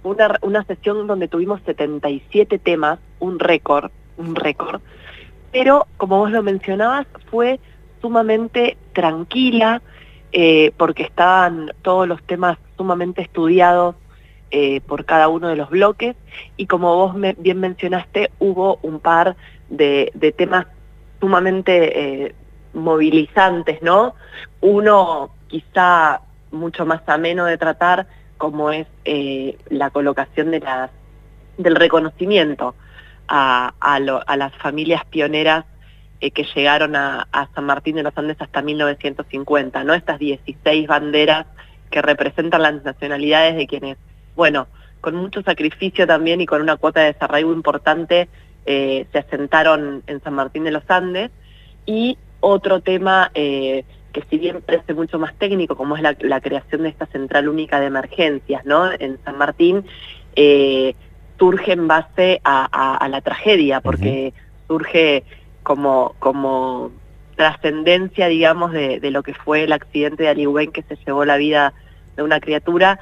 una sesión donde tuvimos 77 temas, un récord, pero como vos lo mencionabas, fue sumamente tranquila, porque estaban todos los temas sumamente estudiados por cada uno de los bloques, y como vos bien mencionaste, hubo un par de temas sumamente movilizantes, ¿no? Uno quizá mucho más ameno de tratar, como es la colocación del reconocimiento a las familias pioneras que llegaron a San Martín de los Andes hasta 1950, ¿no? Estas 16 banderas que representan las nacionalidades de quienes, bueno, con mucho sacrificio también y con una cuota de desarraigo importante, se asentaron en San Martín de los Andes. Y otro tema que si bien parece mucho más técnico, como es la creación de esta central única de emergencias, ¿no? En San Martín, surge en base a la tragedia, porque surge como trascendencia, digamos, de lo que fue el accidente de Aligüén, que se llevó la vida de una criatura,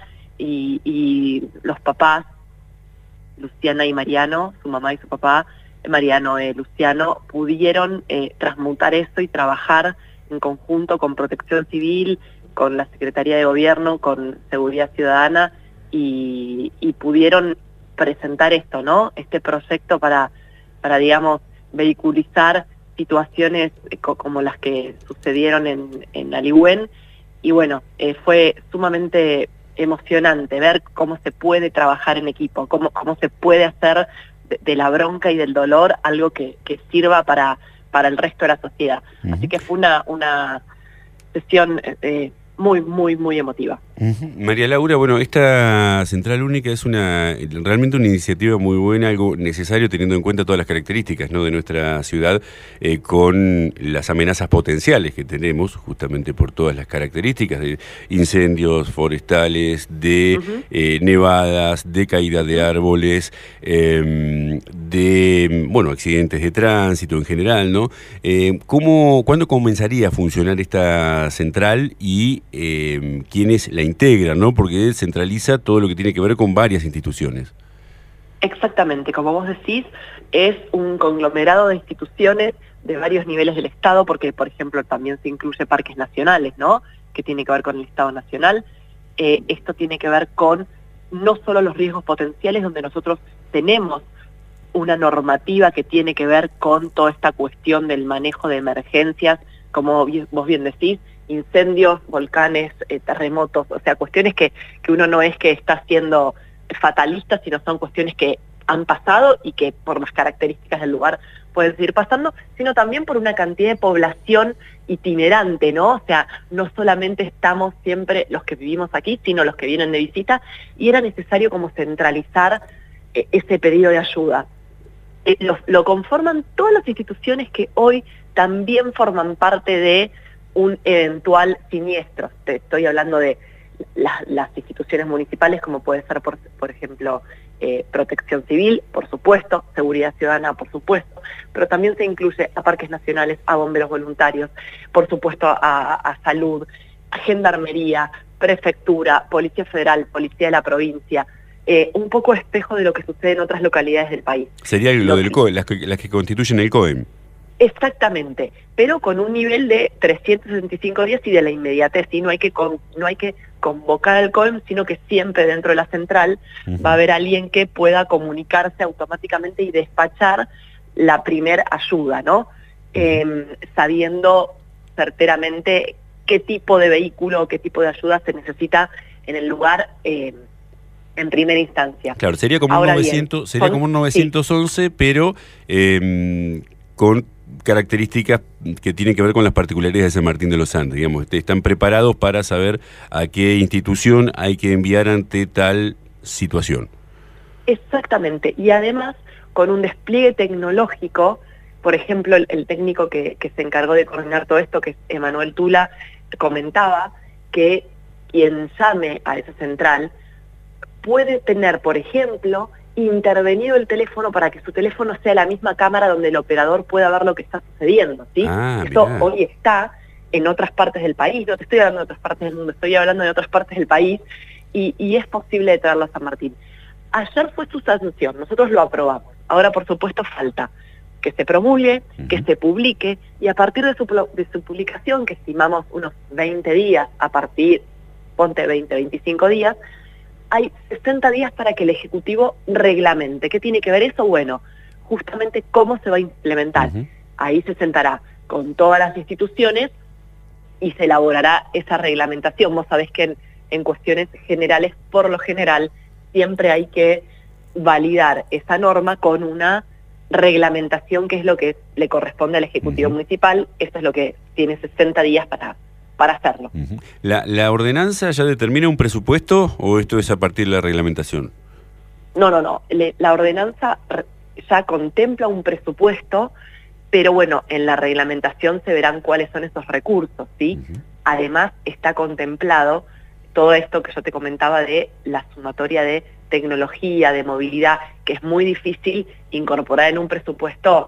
y los papás, Luciana y Mariano, su mamá y su papá, Mariano Luciano, pudieron transmutar eso y trabajar en conjunto con Protección Civil, con la Secretaría de Gobierno, con Seguridad Ciudadana, y pudieron presentar esto, ¿no? Este proyecto para digamos, vehiculizar situaciones como las que sucedieron en Aligüén. Y bueno, fue sumamente emocionante ver cómo se puede trabajar en equipo, cómo se puede hacer de la bronca y del dolor algo que sirva para el resto de la sociedad. Así que fue una sesión muy, muy, muy emotiva. María Laura, bueno, esta central única es realmente una iniciativa muy buena, algo necesario teniendo en cuenta todas las características, ¿no?, de nuestra ciudad, con las amenazas potenciales que tenemos, justamente por todas las características de incendios forestales, de nevadas, de caída de árboles, de, bueno, accidentes de tránsito en general, ¿no? ¿Cuándo comenzaría a funcionar esta central y quiénes la integran, ¿no? Porque centraliza todo lo que tiene que ver con varias instituciones. Exactamente, como vos decís, es un conglomerado de instituciones de varios niveles del Estado, porque, por ejemplo, también se incluye parques nacionales, ¿no?, que tiene que ver con el Estado Nacional. Esto tiene que ver con no solo los riesgos potenciales, donde nosotros tenemos una normativa que tiene que ver con toda esta cuestión del manejo de emergencias, como vos bien decís, incendios, volcanes, terremotos, o sea, cuestiones que uno no es que está siendo fatalista, sino son cuestiones que han pasado y que por las características del lugar pueden seguir pasando, sino también por una cantidad de población itinerante, ¿no? O sea, no solamente estamos siempre los que vivimos aquí, sino los que vienen de visita, y era necesario como centralizar ese pedido de ayuda. Lo conforman todas las instituciones que hoy también forman parte de un eventual siniestro. Te estoy hablando de las instituciones municipales, como puede ser, por ejemplo, Protección Civil, por supuesto, Seguridad Ciudadana, por supuesto, pero también se incluye a parques nacionales, a bomberos voluntarios, por supuesto a salud, a gendarmería, prefectura, Policía Federal, Policía de la provincia, un poco espejo de lo que sucede en otras localidades del país. Sería lo del COE, las que constituyen el COE. Exactamente, pero con un nivel de 365 días y de la inmediatez, ¿sí? No hay que convocar al COEM, sino que siempre dentro de la central va a haber alguien que pueda comunicarse automáticamente y despachar la primer ayuda, ¿no? Sabiendo certeramente qué tipo de vehículo o qué tipo de ayuda se necesita en el lugar en primera instancia. Claro, sería como un 911, sí, pero con características que tienen que ver con las particularidades de San Martín de los Andes, digamos, están preparados para saber a qué institución hay que enviar ante tal situación. Exactamente, y además con un despliegue tecnológico, por ejemplo, el técnico que se encargó de coordinar todo esto, que es Emanuel Tula, comentaba que quien llame a esa central puede tener, por ejemplo, intervenido el teléfono para que su teléfono sea la misma cámara donde el operador pueda ver lo que está sucediendo, ¿sí? Esto hoy está en otras partes del país, no te estoy hablando de otras partes del mundo, estoy hablando de otras partes del país, y es posible de traerlo a San Martín. Ayer fue su sanción, nosotros lo aprobamos. Ahora, por supuesto, falta que se promulgue, que se publique, y a partir de su publicación, que estimamos unos 20 días, a partir, ponte 20, 25 días, hay 60 días para que el Ejecutivo reglamente. ¿Qué tiene que ver eso? Bueno, justamente cómo se va a implementar. Ahí se sentará con todas las instituciones y se elaborará esa reglamentación. Vos sabés que en cuestiones generales, por lo general, siempre hay que validar esa norma con una reglamentación, que es lo que le corresponde al Ejecutivo Municipal. Esto es lo que tiene 60 días para hacerlo. ¿La ordenanza ya determina un presupuesto o esto es a partir de la reglamentación? No. La ordenanza ya contempla un presupuesto, pero bueno, en la reglamentación se verán cuáles son esos recursos, ¿sí? Además está contemplado todo esto que yo te comentaba de la sumatoria de tecnología, de movilidad, que es muy difícil incorporar en un presupuesto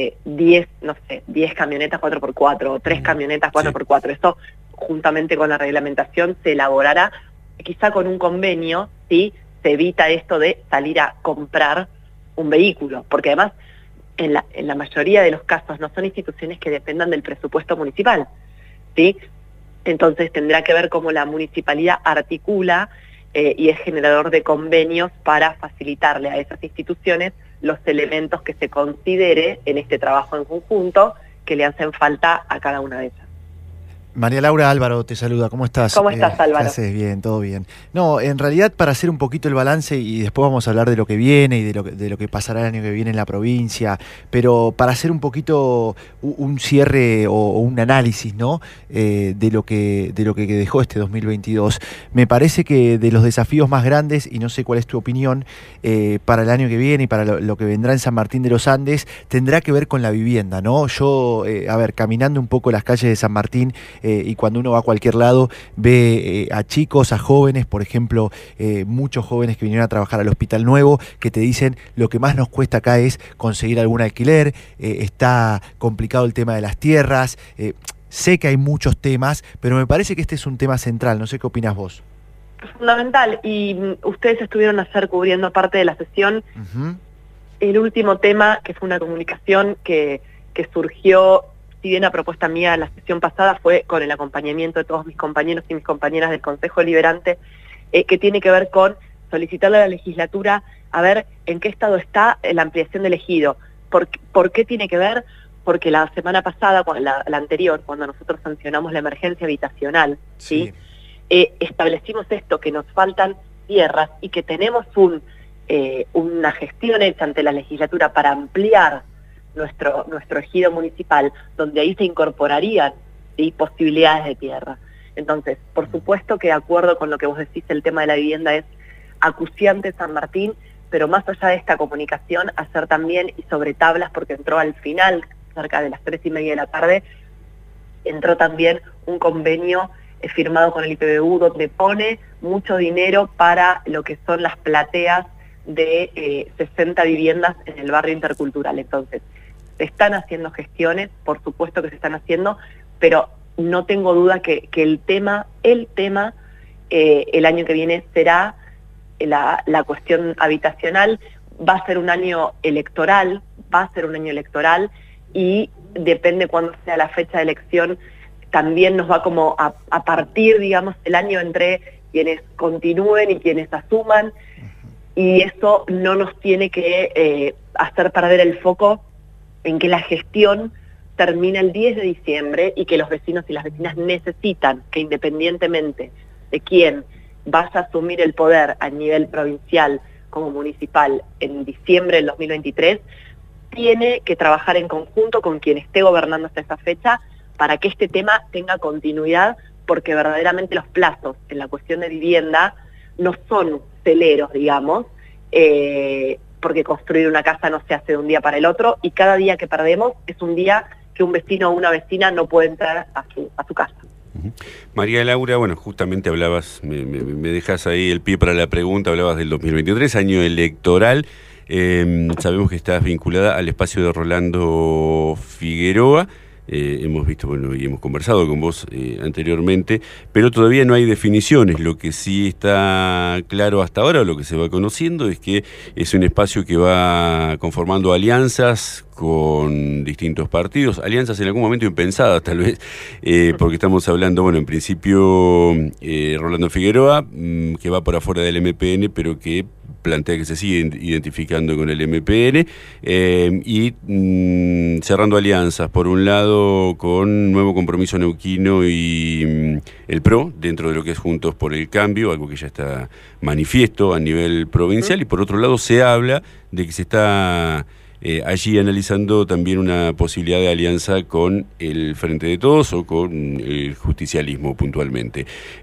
10 camionetas 4x4 o 3 camionetas 4x4. Eso, juntamente con la reglamentación, se elaborará, quizá con un convenio, ¿sí? Se evita esto de salir a comprar un vehículo, porque además en la mayoría de los casos no son instituciones que dependan del presupuesto municipal, ¿sí? Entonces tendrá que ver cómo la municipalidad articula y es generador de convenios para facilitarle a esas instituciones los elementos que se considere en este trabajo en conjunto que le hacen falta a cada una de ellas. María Laura Álvaro te saluda, ¿cómo estás? ¿Cómo estás, Álvaro? ¿Qué haces? Bien, todo bien. No, en realidad, para hacer un poquito el balance, y después vamos a hablar de lo que viene y de lo que pasará el año que viene en la provincia, pero para hacer un poquito un cierre o un análisis, ¿no? De lo que dejó este 2022, me parece que de los desafíos más grandes, y no sé cuál es tu opinión, para el año que viene y para lo que vendrá en San Martín de los Andes, tendrá que ver con la vivienda, ¿no? Yo, caminando un poco las calles de San Martín, y cuando uno va a cualquier lado ve a chicos, a jóvenes, por ejemplo, muchos jóvenes que vinieron a trabajar al Hospital Nuevo, que te dicen lo que más nos cuesta acá es conseguir algún alquiler, está complicado el tema de las tierras, sé que hay muchos temas, pero me parece que este es un tema central, no sé qué opinas vos. Fundamental, y ustedes estuvieron ayer cubriendo parte de la sesión. El último tema, que fue una comunicación que surgió, si bien a propuesta mía en la sesión pasada, fue con el acompañamiento de todos mis compañeros y mis compañeras del Consejo Deliberante, que tiene que ver con solicitarle a la legislatura a ver en qué estado está la ampliación del ejido. ¿Por qué tiene que ver? Porque la semana pasada, la anterior, cuando nosotros sancionamos la emergencia habitacional, ¿sí? Establecimos esto, que nos faltan tierras y que tenemos una gestión hecha ante la legislatura para ampliar nuestro ejido municipal, donde ahí se incorporarían, ¿sí?, posibilidades de tierra. Entonces, por supuesto que de acuerdo con lo que vos decís, el tema de la vivienda es acuciante San Martín, pero más allá de esta comunicación, hacer también, y sobre tablas, porque entró al final, cerca de las 3:30 de la tarde, entró también un convenio firmado con el IPBU, donde pone mucho dinero para lo que son las plateas de 60 viviendas en el barrio intercultural. Entonces, se están haciendo gestiones, por supuesto que se están haciendo, pero no tengo duda que el tema el año que viene será la cuestión habitacional. Va a ser un año electoral, y depende cuándo sea la fecha de elección, también nos va como a partir, digamos, el año entre quienes continúen y quienes asuman, y eso no nos tiene que hacer perder el foco en que la gestión termina el 10 de diciembre y que los vecinos y las vecinas necesitan que, independientemente de quién vaya a asumir el poder a nivel provincial como municipal en diciembre del 2023, tiene que trabajar en conjunto con quien esté gobernando hasta esa fecha para que este tema tenga continuidad, porque verdaderamente los plazos en la cuestión de vivienda no son celeros, digamos, porque construir una casa no se hace de un día para el otro, y cada día que perdemos es un día que un vecino o una vecina no puede entrar a su casa. María Laura, bueno, justamente hablabas, me dejas ahí el pie para la pregunta, hablabas del 2023, año electoral. Sabemos que estás vinculada al espacio de Rolando Figueroa, hemos visto, bueno, y hemos conversado con vos anteriormente, pero todavía no hay definiciones. Lo que sí está claro hasta ahora, o lo que se va conociendo, es que es un espacio que va conformando alianzas con distintos partidos, alianzas en algún momento impensadas tal vez, porque estamos hablando, bueno, en principio Rolando Figueroa, que va por afuera del MPN, pero que plantea que se sigue identificando con el MPN, y cerrando alianzas, por un lado con Nuevo Compromiso Neuquino y el PRO, dentro de lo que es Juntos por el Cambio, algo que ya está manifiesto a nivel provincial, y por otro lado se habla de que se está allí analizando también una posibilidad de alianza con el Frente de Todos o con el justicialismo puntualmente.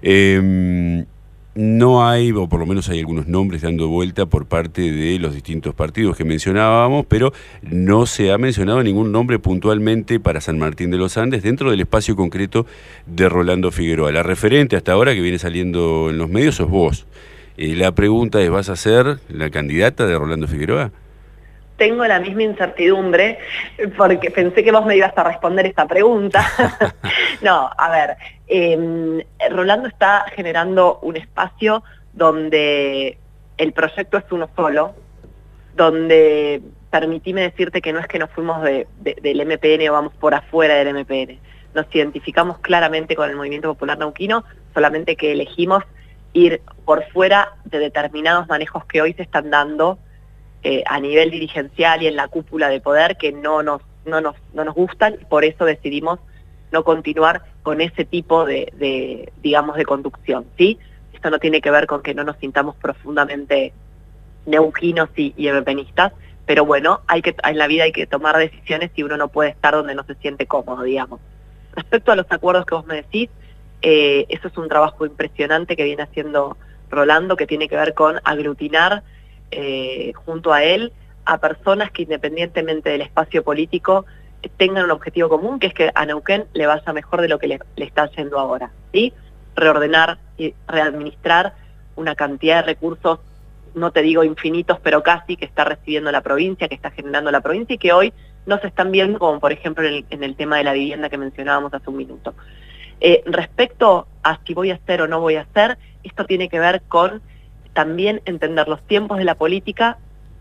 No hay, o por lo menos hay algunos nombres dando vuelta por parte de los distintos partidos que mencionábamos, pero no se ha mencionado ningún nombre puntualmente para San Martín de los Andes dentro del espacio concreto de Rolando Figueroa. La referente hasta ahora que viene saliendo en los medios sos vos. La pregunta es, ¿vas a ser la candidata de Rolando Figueroa? Tengo la misma incertidumbre, porque pensé que vos me ibas a responder esta pregunta. No, a ver, Rolando está generando un espacio donde el proyecto es uno solo, donde, permitime decirte que no es que nos fuimos del MPN o vamos por afuera del MPN. Nos identificamos claramente con el Movimiento Popular Neuquino, solamente que elegimos ir por fuera de determinados manejos que hoy se están dando a nivel dirigencial y en la cúpula de poder, que no nos gustan, y por eso decidimos no continuar con ese tipo digamos, de conducción, ¿sí? Esto no tiene que ver con que no nos sintamos profundamente neuquinos y MPNistas, pero bueno, en la vida hay que tomar decisiones y uno no puede estar donde no se siente cómodo, digamos. Respecto a los acuerdos que vos me decís, eso es un trabajo impresionante que viene haciendo Rolando, que tiene que ver con aglutinar junto a él a personas que, independientemente del espacio político, tengan un objetivo común, que es que a Neuquén le vaya mejor de lo que le está yendo ahora, ¿sí? Reordenar y readministrar una cantidad de recursos, no te digo infinitos, pero casi, que está recibiendo la provincia, que está generando la provincia, y que hoy no se están viendo, como por ejemplo en el tema de la vivienda que mencionábamos hace un minuto. Respecto a si voy a hacer o no voy a hacer, esto tiene que ver con también entender los tiempos de la política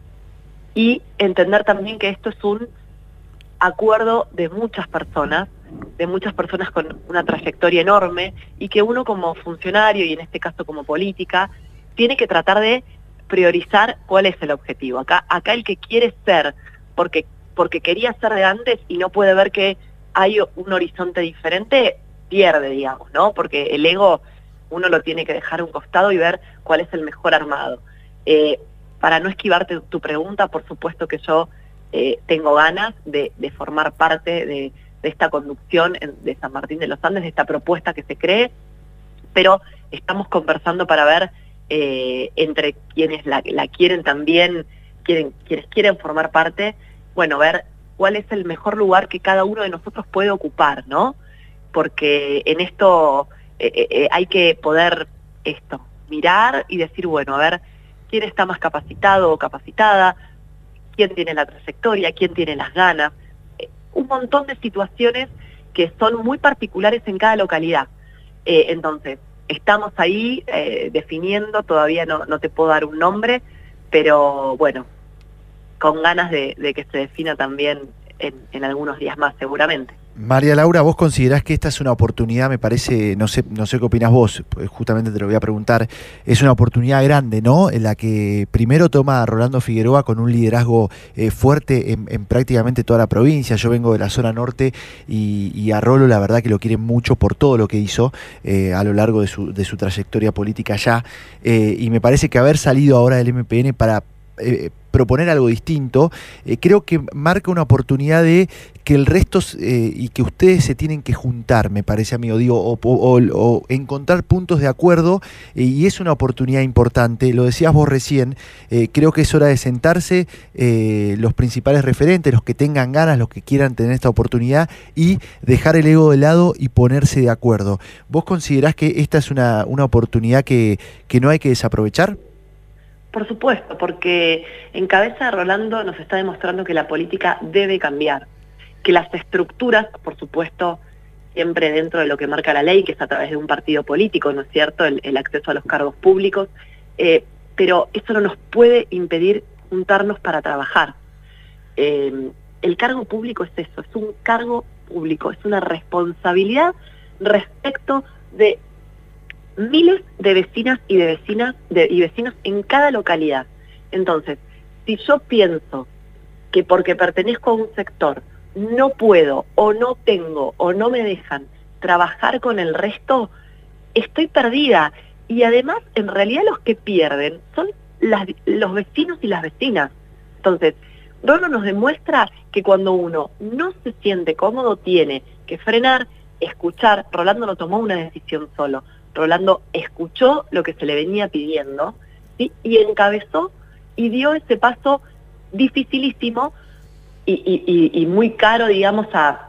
y entender también que esto es un acuerdo de muchas personas con una trayectoria enorme, y que uno como funcionario, y en este caso como política, tiene que tratar de priorizar cuál es el objetivo. Acá el que quiere ser, porque quería ser de antes y no puede ver que hay un horizonte diferente, pierde, digamos, ¿no? Porque el ego uno lo tiene que dejar a un costado y ver cuál es el mejor armado. Para no esquivarte tu pregunta, por supuesto que yo tengo ganas de formar parte de esta conducción de San Martín de los Andes, de esta propuesta que se cree, pero estamos conversando para ver entre quienes la quieren también, quienes quieren formar parte, bueno, ver cuál es el mejor lugar que cada uno de nosotros puede ocupar, ¿no? Porque en esto hay que poder mirar y decir, bueno, a ver, quién está más capacitado o capacitada, quién tiene la trayectoria, quién tiene las ganas, un montón de situaciones que son muy particulares en cada localidad. Entonces, estamos ahí definiendo, todavía no te puedo dar un nombre, pero bueno, con ganas de que se defina también en algunos días más seguramente. María Laura, ¿vos considerás que esta es una oportunidad? Me parece, no sé qué opinás vos, justamente te lo voy a preguntar, es una oportunidad grande, ¿no? En la que primero toma a Rolando Figueroa con un liderazgo fuerte en prácticamente toda la provincia. Yo vengo de la zona norte y a Rolo la verdad que lo quieren mucho por todo lo que hizo a lo largo de su trayectoria política allá, y me parece que haber salido ahora del MPN para proponer algo distinto, creo que marca una oportunidad de que el resto y que ustedes se tienen que juntar, me parece, amigo, digo, o encontrar puntos de acuerdo, y es una oportunidad importante, lo decías vos recién, creo que es hora de sentarse los principales referentes, los que tengan ganas, los que quieran tener esta oportunidad, y dejar el ego de lado y ponerse de acuerdo. ¿Vos considerás que esta es una oportunidad que no hay que desaprovechar? Por supuesto, porque en cabeza de Rolando nos está demostrando que la política debe cambiar. que las estructuras, por supuesto, siempre dentro de lo que marca la ley, que es a través de un partido político, ¿no es cierto?, el acceso a los cargos públicos, pero eso no nos puede impedir juntarnos para trabajar. El cargo público es eso, es un cargo público, es una responsabilidad respecto de miles de vecinas y de vecinos en cada localidad. Entonces, si yo pienso que porque pertenezco a un sector no puedo o no tengo o no me dejan trabajar con el resto, estoy perdida. Y además, en realidad los que pierden son los vecinos y las vecinas. Entonces, Rolo nos demuestra que cuando uno no se siente cómodo tiene que frenar, escuchar. Rolando no tomó una decisión solo. Rolando escuchó lo que se le venía pidiendo, ¿sí?, y encabezó y dio ese paso dificilísimo y muy caro, digamos, a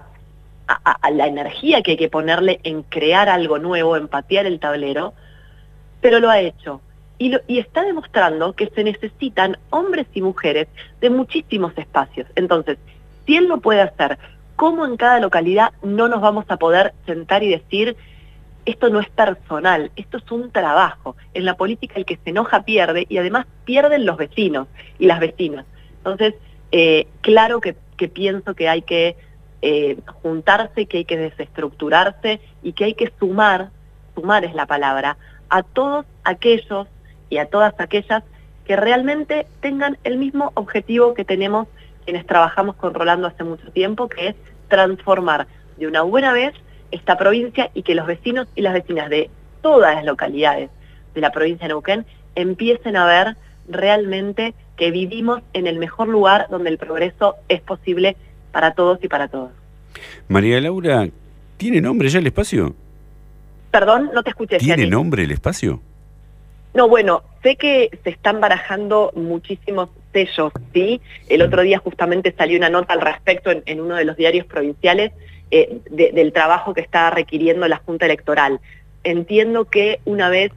la energía que hay que ponerle en crear algo nuevo, en patear el tablero, pero lo ha hecho. Y está demostrando que se necesitan hombres y mujeres de muchísimos espacios. Entonces, si él lo puede hacer, ¿cómo en cada localidad no nos vamos a poder sentar y decir, esto no es personal, esto es un trabajo? En la política el que se enoja pierde, y además pierden los vecinos y las vecinas. Entonces, claro que pienso que hay que juntarse, que hay que desestructurarse y que hay que sumar es la palabra, a todos aquellos y a todas aquellas que realmente tengan el mismo objetivo que tenemos quienes trabajamos con Rolando hace mucho tiempo, que es transformar de una buena vez esta provincia y que los vecinos y las vecinas de todas las localidades de la provincia de Neuquén empiecen a ver realmente que vivimos en el mejor lugar donde el progreso es posible para todos y para todas. María Laura, ¿tiene nombre ya el espacio? Perdón, no te escuché. ¿Tiene nombre el espacio? No, bueno, sé que se están barajando muchísimos sellos, ¿sí? El otro día justamente salió una nota al respecto en uno de los diarios provinciales del trabajo que está requiriendo la Junta Electoral. Entiendo que una vez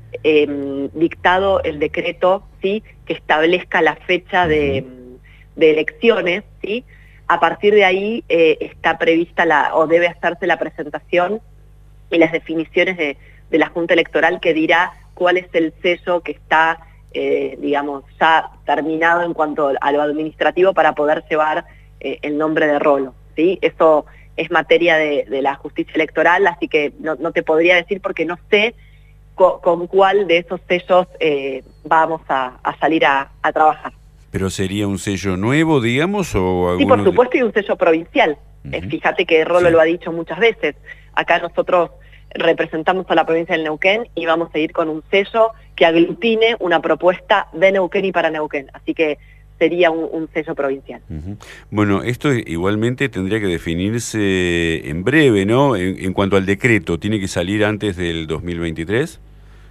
dictado el decreto, ¿sí?, que establezca la fecha de elecciones, ¿sí?, a partir de ahí está prevista o debe hacerse la presentación y las definiciones de la Junta Electoral, que dirá cuál es el sello que está, digamos, ya terminado en cuanto a lo administrativo para poder llevar el nombre de Rolo, ¿sí? Eso es materia de la justicia electoral, así que no te podría decir porque no sé con cuál de esos sellos vamos a salir a trabajar. ¿Pero sería un sello nuevo, digamos, o Sí, por supuesto, y un sello provincial. Fíjate que Rolo lo ha dicho muchas veces. Acá nosotros representamos a la provincia del Neuquén y vamos a ir con un sello que aglutine una propuesta de Neuquén y para Neuquén. Así que sería un sello provincial. Bueno, esto igualmente tendría que definirse en breve, ¿no? En cuanto al decreto, ¿tiene que salir antes del 2023?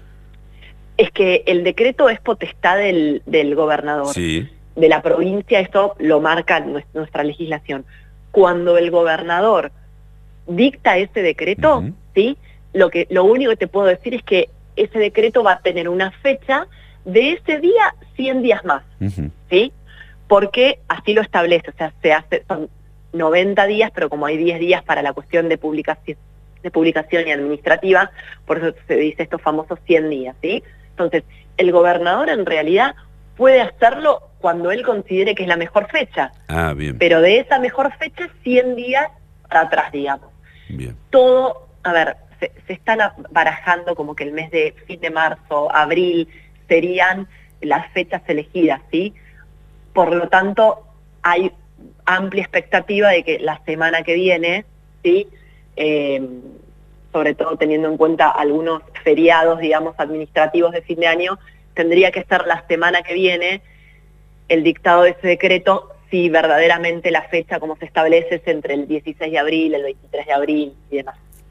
Es que el decreto es potestad del gobernador. Sí. De la provincia, esto lo marca nuestra legislación. Cuando el gobernador dicta ese decreto, ¿sí?, lo único que te puedo decir es que ese decreto va a tener una fecha de ese día 100 días más, ¿sí? Porque así lo establece, o sea, son 90 días, pero como hay 10 días para la cuestión de publicación y administrativa, por eso se dice estos famosos 100 días, ¿sí? Entonces, el gobernador en realidad puede hacerlo cuando él considere que es la mejor fecha. Ah, bien. Pero de esa mejor fecha, 100 días para atrás, digamos. Bien. Todo, a ver, se están barajando como que el mes de fin de marzo, abril, serían las fechas elegidas, ¿sí? Por lo tanto, hay amplia expectativa de que la semana que viene, ¿sí?, sobre todo teniendo en cuenta algunos feriados, digamos, administrativos de fin de año, tendría que ser la semana que viene el dictado de ese decreto, si verdaderamente la fecha como se establece es entre el 16 de abril, el 23 de abril y demás.